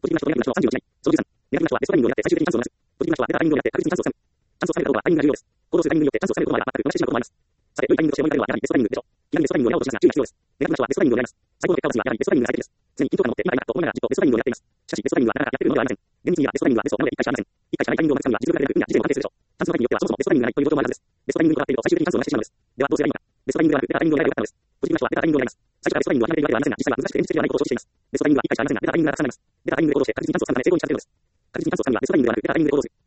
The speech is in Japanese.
ポジティブな人とネガティブな人の36時間。その13、ネガティブな人はベストタイミングを狙って最終的にチャンスを逃す。ポジティブな人はベタータイミングを狙って確実にチャンスをつかむ。チャンスをつかめることはタイミングが重要です。行動するタイミングによってチャンスをつかめることまでは全く同じなこともあります。さて、良いタイミングとして思い浮かべるのはやはりベストタイミングでしょう。やはりベストタイミングを狙おうとしますが注意が必要です。ネガティブな人はベストタイミングを狙います。最高の結果を出すにはやはりベストタイミングが最適です。常に緊張感を持って今だと思いながらじっとベストタイミングを狙っています。しかしベストタイミングはなかなかやってくるものではありません。厳密にはベストタイミングはベストなので一回しかありません。一回しかないタイミングを待つには実力が出る分や時点を関係するでしょう。チャンスのタイミングによってはそもそもベストタイミングがないという状況もあるはずです。ベストタイミングにこだわっていると最終的にチャンスを逃してしまうのです。ではどうすればいいのか。ベストタイミングではなくベタータイミングを狙えばよかったのです。ポジティブな人はベタータイミングを狙います。最初からベストタイミングを決めているわけではありませんが、実際は難しくて現実的ではないことを承知しています。ベストタイミングは一回しかありませんが、ベタータイミングがたくさんあります。ベタータイミングで行動して確実にチャンスをつかむために成功に近づけるのです。確実にチャンスをつかむにはベストタイミングではなくベタータイミングで行動する。